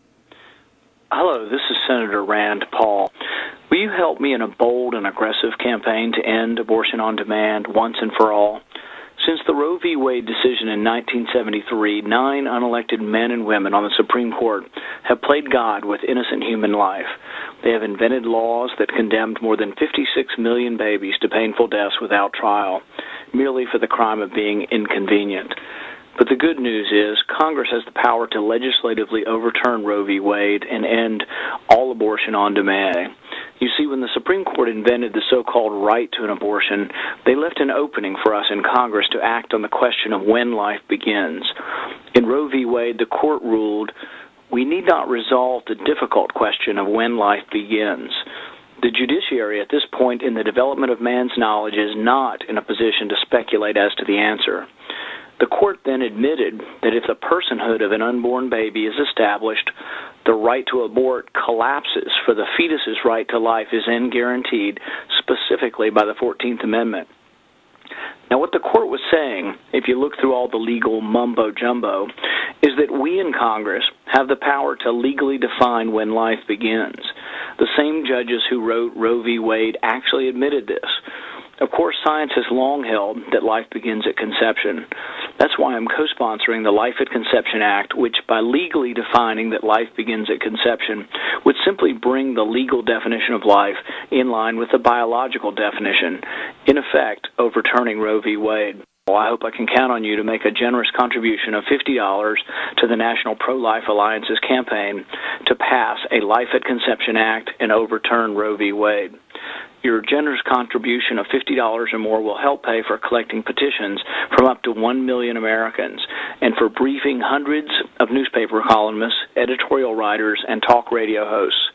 Hello, this is Senator Rand Paul. Will you help me in a bold and aggressive campaign to end abortion on demand once and for all? Since the Roe v. Wade decision in nineteen seventy-three, nine unelected men and women on the Supreme Court have played God with innocent human life. They have invented laws that condemned more than fifty-six million babies to painful deaths without trial, merely for the crime of being inconvenient. But the good news is Congress has the power to legislatively overturn Roe v. Wade and end all abortion on demand. You see, when the Supreme Court invented the so-called right to an abortion, they left an opening for us in Congress to act on the question of when life begins. In Roe v. Wade, the court ruled, we need not resolve the difficult question of when life begins. The judiciary at this point in the development of man's knowledge is not in a position to speculate as to the answer. The court then admitted that if the personhood of an unborn baby is established, the right to abort collapses, for the fetus's right to life is then guaranteed specifically by the fourteenth Amendment. Now, what the court was saying, if you look through all the legal mumbo-jumbo, is that we in Congress have the power to legally define when life begins. The same judges who wrote Roe v. Wade actually admitted this. Of course, science has long held that life begins at conception. That's why I'm co-sponsoring the Life at Conception Act, which, by legally defining that life begins at conception, would simply bring the legal definition of life in line with the biological definition, in effect overturning Roe v. Wade. Well, I hope I can count on you to make a generous contribution of fifty dollars to the National Pro-Life Alliance's campaign to pass a Life at Conception Act and overturn Roe v. Wade. Your generous contribution of fifty dollars or more will help pay for collecting petitions from up to one million Americans and for briefing hundreds of newspaper columnists, editorial writers, and talk radio hosts.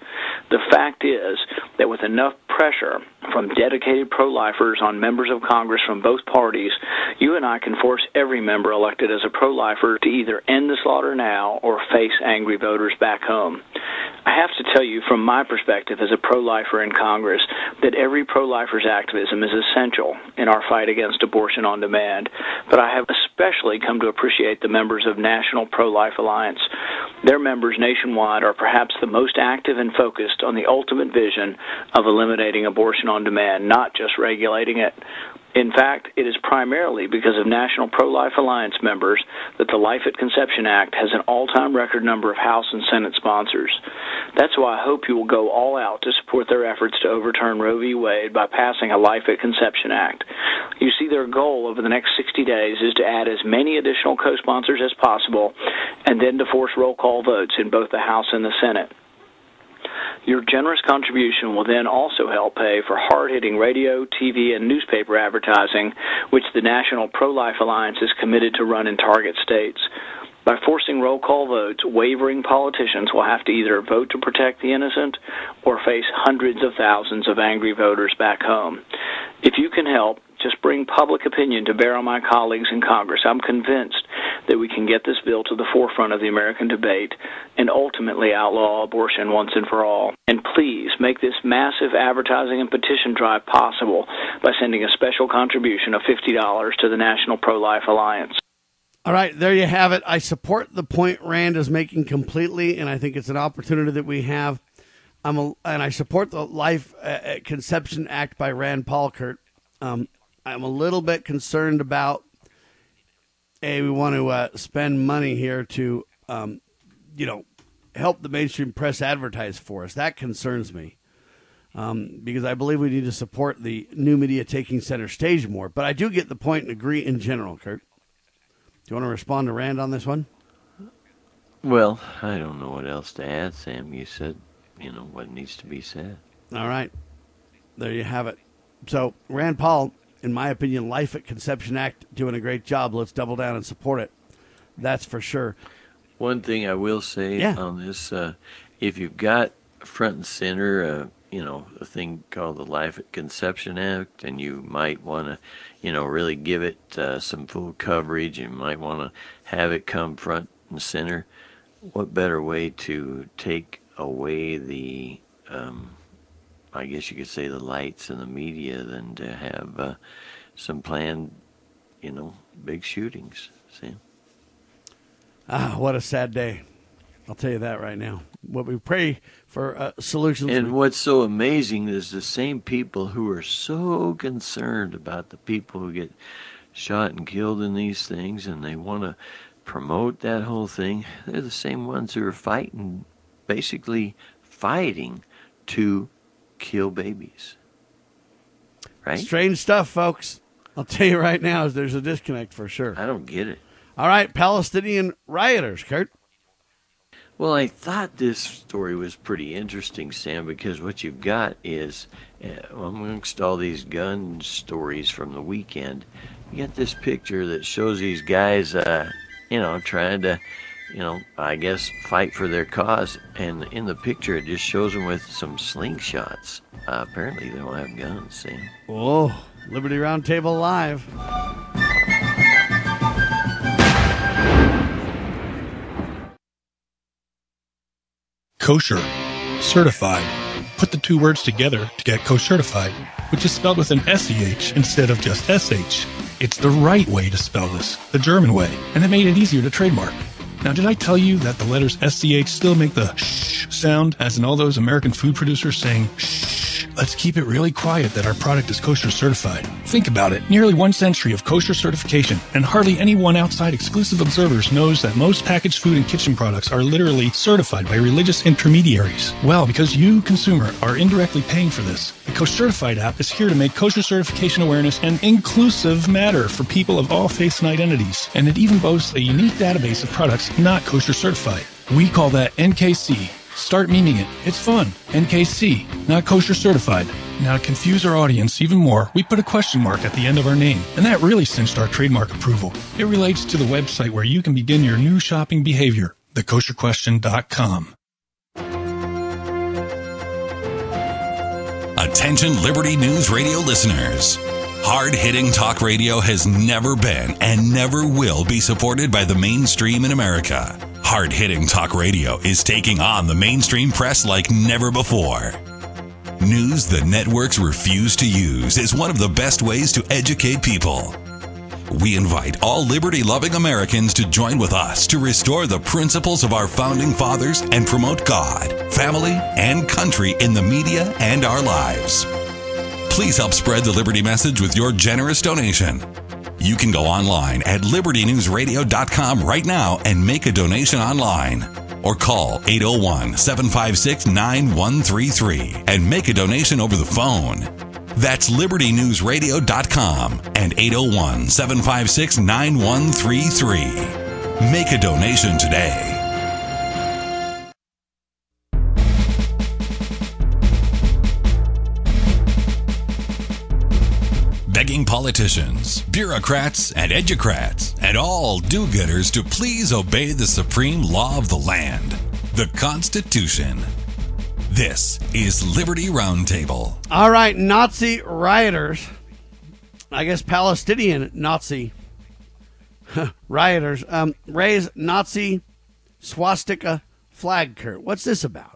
The fact is that with enough pressure from dedicated pro-lifers on members of Congress from both parties, you and I can force every member elected as a pro-lifer to either end the slaughter now or face angry voters back home. I have to tell you from my perspective as a pro-lifer in Congress that every pro-lifer's activism is essential in our fight against abortion on demand, but I have especially come to appreciate the members of National Pro-Life Alliance. Their members nationwide are perhaps the most active and focused on the ultimate vision of eliminating abortion on demand, not just regulating it. In fact, it is primarily because of National Pro-Life Alliance members that the Life at Conception Act has an all-time record number of House and Senate sponsors. That's why I hope you will go all out to support their efforts to overturn Roe v. Wade by passing a Life at Conception Act. You see, their goal over the next sixty days is to add as many additional co-sponsors as possible and then to force roll call votes in both the House and the Senate. Your generous contribution will then also help pay for hard-hitting radio, T V, and newspaper advertising, which the National Pro-Life Alliance is committed to run in target states. By forcing roll call votes, wavering politicians will have to either vote to protect the innocent or face hundreds of thousands of angry voters back home. If you can help, just bring public opinion to bear on my colleagues in Congress. I'm convinced that we can get this bill to the forefront of the American debate and ultimately outlaw abortion once and for all. And please make this massive advertising and petition drive possible by sending a special contribution of fifty dollars to the National Pro-Life Alliance. All right, there you have it. I support the point Rand is making completely, and I think it's an opportunity that we have. I'm a, and I support the Life uh, Conception Act by Rand Paul, Kurt. Um, I'm a little bit concerned about, A, we want to uh, spend money here to, um, you know, help the mainstream press advertise for us. That concerns me um, because I believe we need to support the new media taking center stage more. But I do get the point and agree in general, Kurt. Do you want to respond to Rand on this one? Well, I don't know what else to add, Sam. You said, you know, what needs to be said. All right. There you have it. So, Rand Paul, in my opinion, Life at Conception Act, doing a great job. Let's double down and support it. That's for sure. One thing I will say yeah. on this, uh, if you've got front and center, uh, you know, a thing called the Life at Conception Act, and you might want to, you know, really give it uh, some full coverage, you might want to have it come front and center, what better way to take away the, um, I guess you could say, the lights in the media than to have uh, some planned, you know, big shootings, Sam? Ah, what a sad day. I'll tell you that right now. What we pray for uh, solutions. And we- what's so amazing is the same people who are so concerned about the people who get shot and killed in these things, and they want to promote that whole thing, they're the same ones who are fighting, basically fighting to kill babies. Right? Strange stuff, folks. I'll tell you right now, there's a disconnect for sure. I don't get it. All right, Palestinian rioters, Kurt. Well, I thought this story was pretty interesting, Sam, because what you've got is, uh, amongst all these gun stories from the weekend, you got this picture that shows these guys, uh, you know, trying to, you know, I guess fight for their cause. And in the picture, it just shows them with some slingshots. Uh, apparently, they don't have guns, Sam. Oh, Liberty Roundtable Live. Kosher. Certified. Put the two words together to get kosher-certified, which is spelled with an S E H instead of just S H. It's the right way to spell this, the German way, and it made it easier to trademark. Now, did I tell you that the letters S C H still make the shh sound, as in all those American food producers saying shh? Let's keep it really quiet that our product is kosher certified. Think about it. Nearly one century of kosher certification, and hardly anyone outside exclusive observers knows that most packaged food and kitchen products are literally certified by religious intermediaries. Well, because you, consumer, are indirectly paying for this, the Kosher Certified app is here to make kosher certification awareness an inclusive matter for people of all faiths and identities. And it even boasts a unique database of products not kosher certified. We call that N K C. Start memeing it. It's fun. N K C, not kosher certified. Now, to confuse our audience even more, we put a question mark at the end of our name, and that really cinched our trademark approval. It relates to the website where you can begin your new shopping behavior, the kosher question dot com. Attention Liberty News Radio listeners. Hard-hitting talk radio has never been and never will be supported by the mainstream in America. Hard-hitting talk radio is taking on the mainstream press like never before. News the networks refuse to use is one of the best ways to educate people. We invite all liberty-loving Americans to join with us to restore the principles of our founding fathers and promote God, family, and country in the media and our lives. Please help spread the Liberty message with your generous donation. You can go online at liberty news radio dot com right now and make a donation online. Or call eight oh one, seven five six, nine one three three and make a donation over the phone. That's liberty news radio dot com and eight oh one, seven five six, nine one three three. Make a donation today. Begging politicians, bureaucrats, and educrats, and all do-gooders to please obey the supreme law of the land, the Constitution. This is Liberty Roundtable. All right, Nazi rioters, I guess Palestinian Nazi rioters, um, raise Nazi swastika flag, Kurt. What's this about?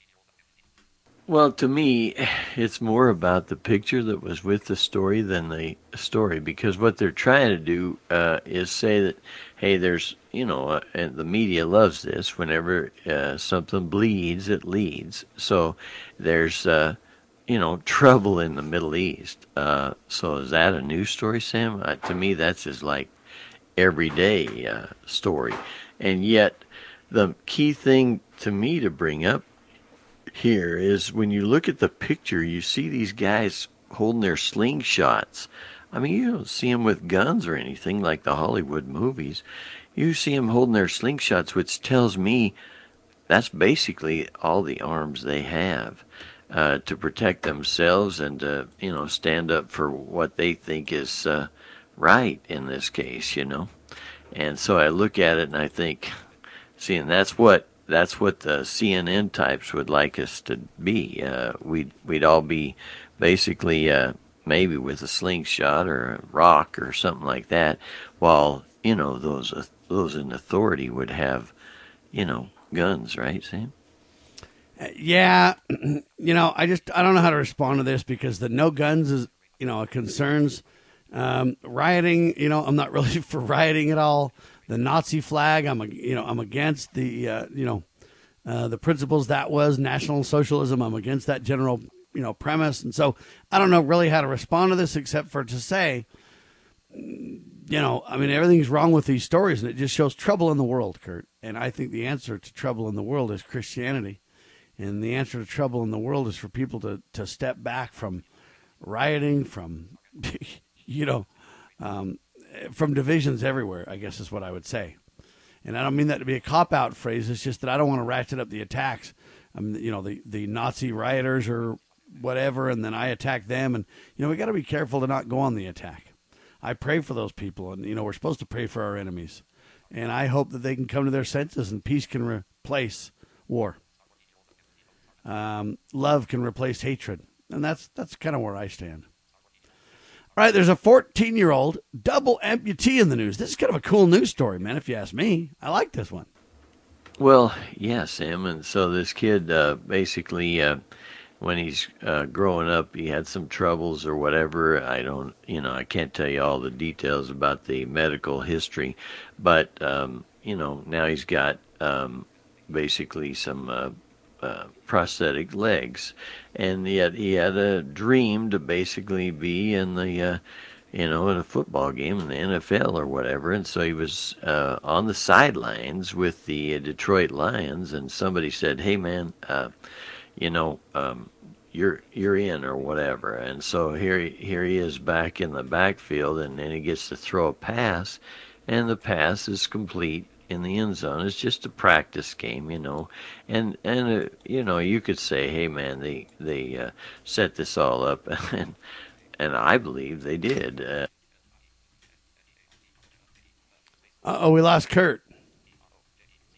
Well, to me, it's more about the picture that was with the story than the story, because what they're trying to do uh, is say that, hey, there's, you know, uh, and the media loves this, whenever uh, something bleeds, it leads. So there's, uh, you know, trouble in the Middle East. Uh, so is that a news story, Sam? Uh, to me, that's his, like, everyday uh, story. And yet, the key thing to me to bring up here is when you look at the picture, you see these guys holding their slingshots. I mean, you don't see them with guns or anything like the Hollywood movies. You see them holding their slingshots, which tells me that's basically all the arms they have uh, to protect themselves and to, you know, stand up for what they think is uh, right in this case, you know. And so I look at it and I think, see, and that's what That's what the C N N types would like us to be. Uh, we'd we'd all be basically uh, maybe with a slingshot or a rock or something like that, while you know those uh, those in authority would have, you know, guns, right, Sam? Yeah, you know, I just I don't know how to respond to this because the no guns is, you know, concerns um, rioting. You know, I'm not really for rioting at all. The Nazi flag, I'm, you know, I'm against the, uh, you know, uh, the principles that was National Socialism. I'm against that general, you know, premise. And so I don't know really how to respond to this except for to say, you know, I mean, everything's wrong with these stories and it just shows trouble in the world, Kurt. And I think the answer to trouble in the world is Christianity. And the answer to trouble in the world is for people to, to step back from rioting, from, you know, um, from divisions everywhere, I guess is what I would say. And I don't mean that to be a cop-out phrase. It's just that I don't want to ratchet up the attacks. Um, you know, the, the Nazi rioters or whatever, and then I attack them. And, you know, we got to be careful to not go on the attack. I pray for those people. And, you know, we're supposed to pray for our enemies. And I hope that they can come to their senses and peace can replace war. Um, love can replace hatred. And that's that's kind of where I stand. All right, there's a fourteen-year-old double amputee in the news. This is kind of a cool news story, man, if you ask me. I like this one. Well, yeah, Sam. And so this kid uh, basically, uh, when he's uh, growing up, he had some troubles or whatever. I don't, you know, I can't tell you all the details about the medical history. But, um, you know, now he's got um, basically some uh, uh, prosthetic legs. And yet he had a dream to basically be in the, uh, you know, in a football game in the N F L or whatever. And so he was uh, on the sidelines with the uh, Detroit Lions, and somebody said, "Hey, man, uh, you know, um, you're you're in or whatever." And so here he, here he is back in the backfield, and then he gets to throw a pass, and the pass is complete in the end zone. It's just a practice game, you know, and and uh, you know, you could say, "Hey, man, they they uh, set this all up," and and I believe they did. Uh oh, we lost Kurt.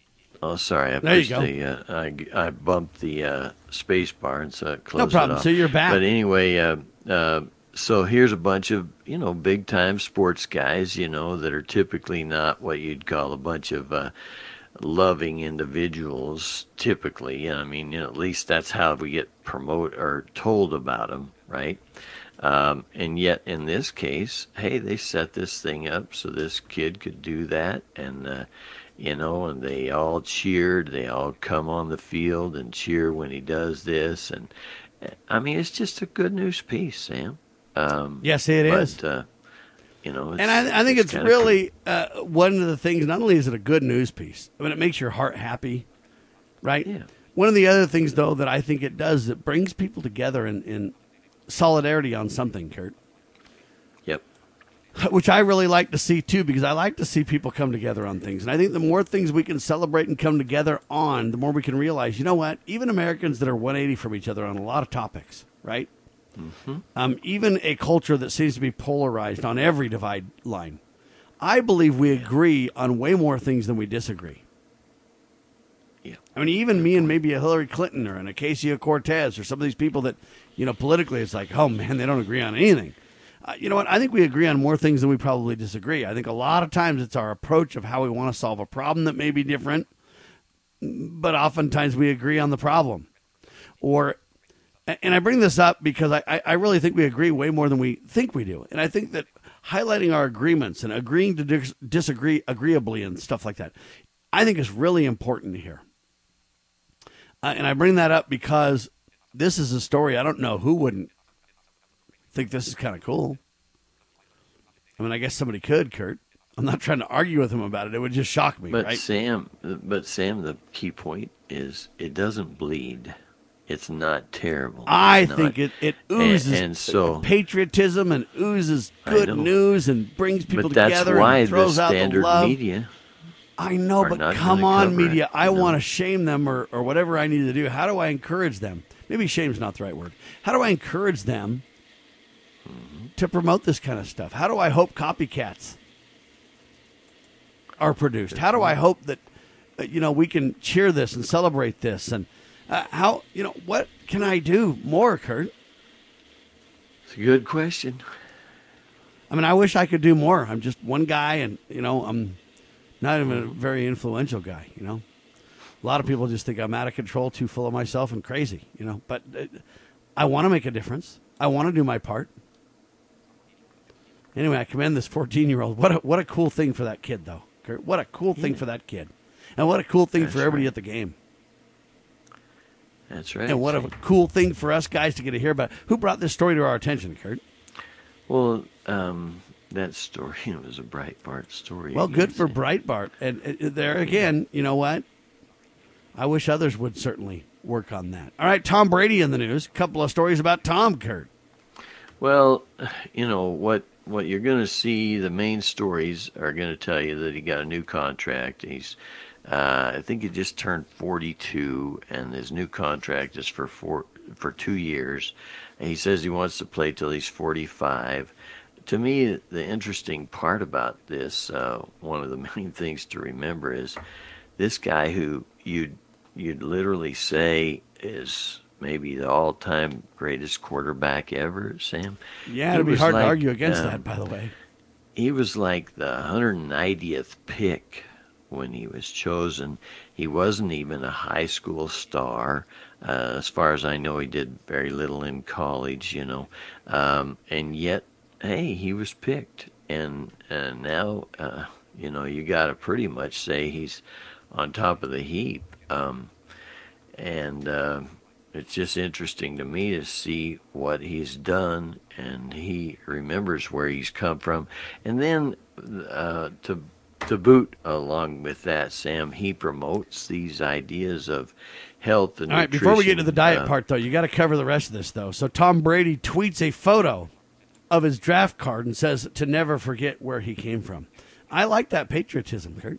Oh, sorry. I There you pushed go. the, uh, I, I bumped the uh, space bar and so it closed No problem. it off. So you're back. But anyway, uh, uh, so here's a bunch of, you know, big-time sports guys, you know, that are typically not what you'd call a bunch of uh, loving individuals, typically. I mean, you know, at least that's how we get promote or told about them, right? Um, and yet, in this case, hey, they set this thing up so this kid could do that, and uh, you know, and they all cheered. They all come on the field and cheer when he does this, and I mean, it's just a good news piece, Sam. Um, yes, it but, is. Uh, you know, it's, and I, I think it's, it's really uh, one of the things. Not only is it a good news piece, I mean, it makes your heart happy, right? Yeah. One of the other things, though, that I think it does, it brings people together in, in solidarity on something, Kurt. Yep. Which I really like to see, too, because I like to see people come together on things. And I think the more things we can celebrate and come together on, the more we can realize, you know what, even Americans that are one eighty from each other on a lot of topics, right? Mm-hmm. Um, even a culture that seems to be polarized on every divide line. I believe we agree on way more things than we disagree. Yeah. I mean, even me and maybe a Hillary Clinton or an Ocasio-Cortez or some of these people that, you know, politically it's like, oh, man, they don't agree on anything. Uh, you know what? I think we agree on more things than we probably disagree. I think a lot of times it's our approach of how we want to solve a problem that may be different, but oftentimes we agree on the problem. Or, and I bring this up because I, I really think we agree way more than we think we do. And I think that highlighting our agreements and agreeing to dis- disagree agreeably and stuff like that, I think is really important here. Uh, and I bring that up because this is a story I don't know who wouldn't think this is kind of cool. I mean, I guess somebody could, Kurt. I'm not trying to argue with him about it. It would just shock me, But right? Sam, but Sam, the key point is it doesn't bleed. It's not terrible. I It's think not, it, it oozes and, and so, patriotism and oozes I good know. news and brings people but that's together why and throws the out the standard love. media. I know, are but not come gonna on, cover it, media. I you know? want to shame them or, or whatever I need to do. How do I encourage them? Maybe shame's not the right word. How do I encourage them Mm-hmm. to promote this kind of stuff? How do I hope copycats are produced? How do I hope that, uh, you know, we can cheer this and celebrate this? And uh, how, you know, what can I do more, Kurt? It's a good question. I mean, I wish I could do more. I'm just one guy, and, you know, I'm not even a very influential guy, you know. A lot of people just think I'm out of control, too full of myself and crazy, you know. But uh, I want to make a difference. I want to do my part. Anyway, I commend this fourteen-year-old. What a, what a cool thing for that kid, though, Kurt. What a cool thing Yeah. for that kid. And what a cool thing That's for everybody right. at the game. That's right. And what a See? cool thing for us guys to get to hear about. Who brought this story to our attention, Kurt? Well, um, that story was a Breitbart story. Well, again, good for Sam. Breitbart. And uh, there again, you know what? I wish others would certainly work on that. All right, Tom Brady in the news. A couple of stories about Tom, Kurt. Well, you know what? What you're going to see, the main stories are going to tell you that he got a new contract. He's, uh, I think he just turned forty-two, and his new contract is for four, for two years. And he says he wants to play till he's forty-five. To me, the interesting part about this, uh, one of the main things to remember is this guy who you'd you'd literally say is maybe the all-time greatest quarterback ever, Sam. Yeah, He it'd be was hard like, to argue against um, that, by the way. He was like the one hundred ninetieth pick when he was chosen. He wasn't even a high school star. Uh, as far as I know, he did very little in college, you know. Um, and yet, hey, he was picked. And, and now, uh, you know, you got to pretty much say he's on top of the heap. Um, and uh, it's just interesting to me to see what he's done, and he remembers where he's come from. And then uh, to to boot along with that, Sam, he promotes these ideas of health and All right, nutrition. before we get to the diet uh, part, though, you got to cover the rest of this, though. So Tom Brady tweets a photo of his draft card and says to never forget where he came from. I like that patriotism, Kurt.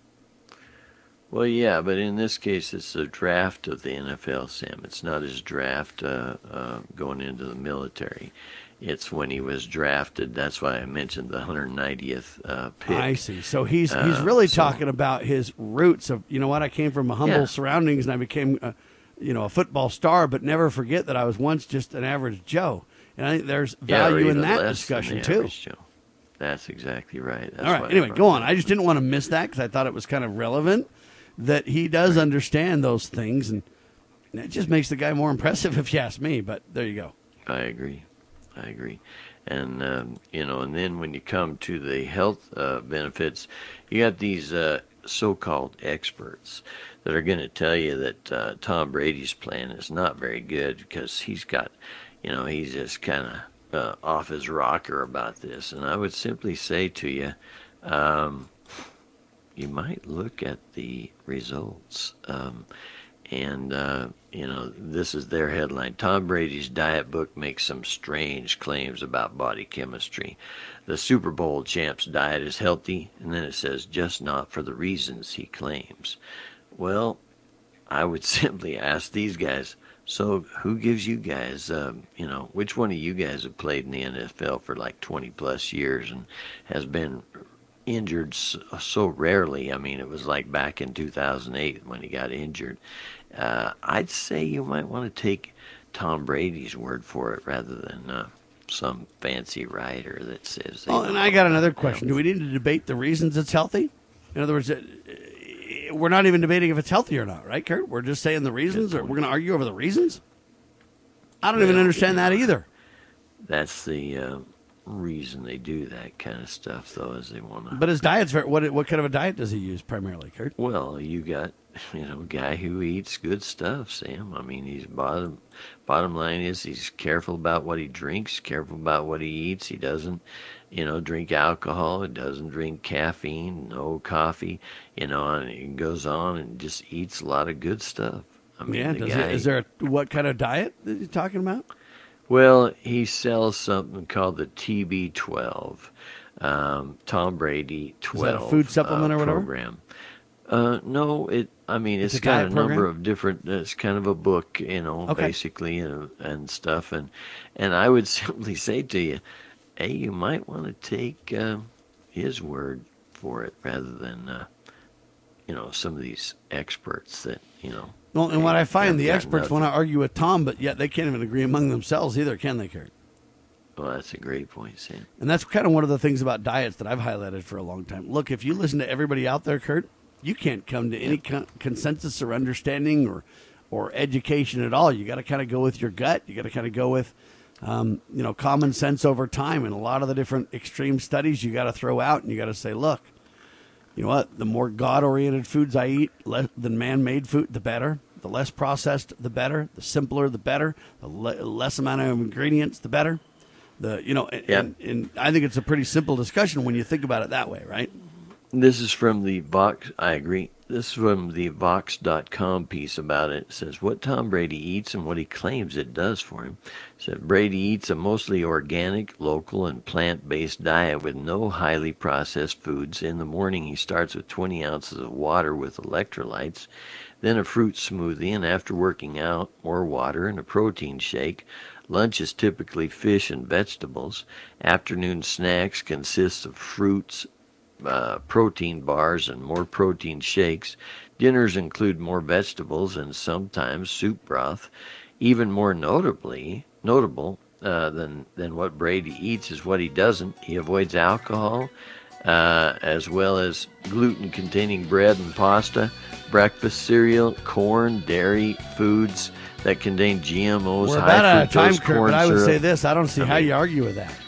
Well, yeah, but in this case, it's a draft of the N F L, Sam. It's not his draft uh, uh, going into the military. it's when he was drafted. That's why I mentioned the one hundred ninetieth uh, pick. I see. So he's he's Uh, really so- talking about his roots of, you know what, I came from a humble Yeah. surroundings and I became, a, you know, a football star, but never forget that I was once just an average Joe. And I think there's Yeah, or value in even that less discussion than the too. average Joe. That's exactly right. That's All why right. I Anyway, brought go that on. I just didn't want to miss that because I thought it was kind of relevant that he does understand those things, and it just makes the guy more impressive if you ask me. But there you go. I agree. I agree. And, um, you know, and then when you come to the health uh, benefits, you got these uh, so-called experts that are going to tell you that uh, Tom Brady's plan is not very good because he's got, you know, he's just kind of uh, off his rocker about this. And I would simply say to you, um, you might look at the results. Um, and, uh, you know, this is their headline. Tom Brady's diet book makes some strange claims about body chemistry. The Super Bowl champ's diet is healthy, and then it says, just not for the reasons he claims. Well, I would simply ask these guys, so who gives you guys, um, you know, which one of you guys have played in the N F L for like twenty plus years and has been injured so, so rarely? I mean, it was like back in two thousand eight when he got injured. Uh, I'd say you might want to take Tom Brady's word for it rather than uh, some fancy writer that says. Oh, and I got another question. Do we need to debate the reasons it's healthy? In other words, uh, we're not even debating if it's healthy or not, right, Kurt? We're just saying the reasons, or we're going to argue over the reasons? I don't even Well, understand that either. That's the uh, reason they do that kind of stuff, though, is they want to. But his diet's very, what what kind of a diet does he use primarily, Kurt? Well, you got, you know, a guy who eats good stuff, Sam. I mean, he's bottom bottom line is he's careful about what he drinks, careful about what he eats. He doesn't, you know, drink alcohol. He doesn't drink caffeine, no coffee, you know, and he goes on and just eats a lot of good stuff. I mean, Yeah, the does guy, it, is there a, what kind of diet that you're talking about? well, he sells something called the T B twelve, um, Tom Brady twelve. food supplement uh, or whatever? Program. Uh, no, it. I mean, It's it's a got diet a number program? of different. It's kind of a book, you know, Okay. basically, and and stuff. And and I would simply say to you, hey, you might want to take uh, his word for it rather than, uh, you know, some of these experts that you know. Well, and what I find, they've the got experts nothing. want to argue with Tom, but yet they can't even agree among themselves either, can they, Kurt? Well, that's a great point, Sam. And that's kind of one of the things about diets that I've highlighted for a long time. Look, if you listen to everybody out there, Kurt, you can't come to any con- consensus or understanding or or education at all. You got to kind of go with your gut. You got to kind of go with, um, you know, common sense over time. And a lot of the different extreme studies you got to throw out, and you got to say, look, you know what? The more God-oriented foods I eat, less than man-made food, the better. The less processed, the better. The simpler, the better. The le- less amount of ingredients, the better. The you know, and, Yep. and, and I think it's a pretty simple discussion when you think about it that way, right? This is from the Vox. I agree. This is from the Vox dot com piece about it. It says what Tom Brady eats and what he claims it does for him. It said Brady eats a mostly organic, local, and plant-based diet with no highly processed foods. In the morning, he starts with twenty ounces of water with electrolytes, then a fruit smoothie, and after working out, more water and a protein shake. Lunch is typically fish and vegetables. Afternoon snacks consist of fruits, uh, protein bars, and more protein shakes. Dinners include more vegetables and sometimes soup broth. Even more notably, notable uh, than than what Brady eats is what he doesn't. He avoids alcohol, uh, as well as gluten-containing bread and pasta, breakfast cereal, corn, dairy foods that contain G M Os, We're high about out of time, fructose Kurt, corn but I would syrup. say this. I don't see I how mean, you argue with that.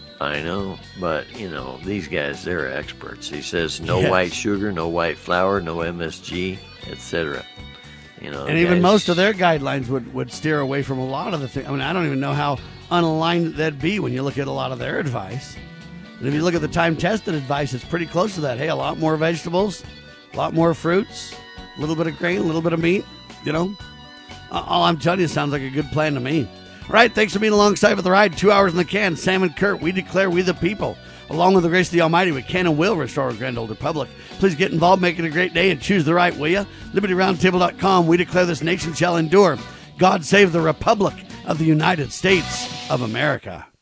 I know, but, you know, these guys, they're experts. He says no Yes. white sugar, no white flour, no M S G, et cetera. You know, And even guys- most of their guidelines would, would steer away from a lot of the things. I mean, I don't even know how unaligned that'd be when you look at a lot of their advice. And if you look at the time-tested advice, it's pretty close to that. Hey, a lot more vegetables, a lot more fruits, a little bit of grain, a little bit of meat, you know. Uh, All I'm telling you sounds like a good plan to me. All right, thanks for being alongside for the ride. Two hours in the can. Sam and Kurt, we declare we the people. Along with the grace of the Almighty, we can and will restore our grand old republic. Please get involved, make it a great day, and choose the right, will you? Liberty Roundtable dot com. We declare this nation shall endure. God save the Republic of the United States of America.